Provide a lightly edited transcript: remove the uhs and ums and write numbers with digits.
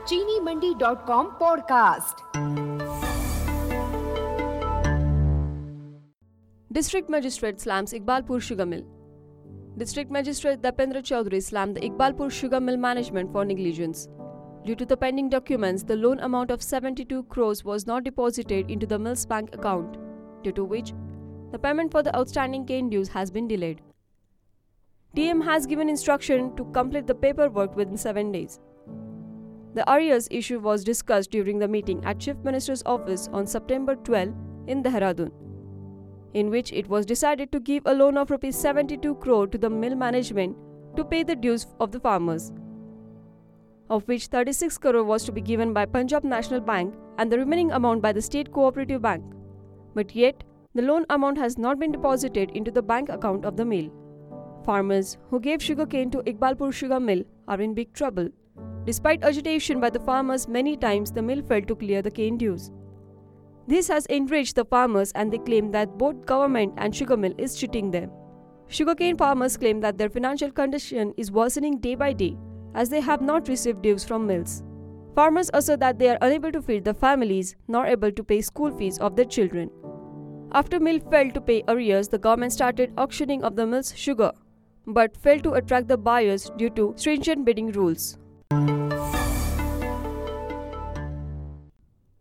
चीनीमंडी.com podcast. District Magistrate slams Iqbalpur Sugar Mill. District Magistrate Dipendra Chaudhary slammed the Iqbalpur Sugar Mill management for negligence. Due to the pending documents, the loan amount of 72 crores was not deposited into the mill's bank account, due to which the payment for the outstanding cane dues has been delayed. DM has given instruction to complete the paperwork within 7 days. The arrears issue was discussed during the meeting at Chief Minister's office on September 12 in Dehradun, in which it was decided to give a loan of Rs 72 crore to the mill management to pay the dues of the farmers, of which 36 crore was to be given by Punjab National Bank and the remaining amount by the State Cooperative Bank. But yet, the loan amount has not been deposited into the bank account of the mill. Farmers who gave sugarcane to Iqbalpur Sugar Mill are in big trouble. Despite agitation by the farmers many times, the mill failed to clear the cane dues. This has enraged the farmers and they claim that both government and sugar mill is cheating them. Sugarcane farmers claim that their financial condition is worsening day by day as they have not received dues from mills. Farmers assert that they are unable to feed their families nor able to pay school fees of their children. After mill failed to pay arrears, the government started auctioning of the mill's sugar, but failed to attract the buyers due to stringent bidding rules.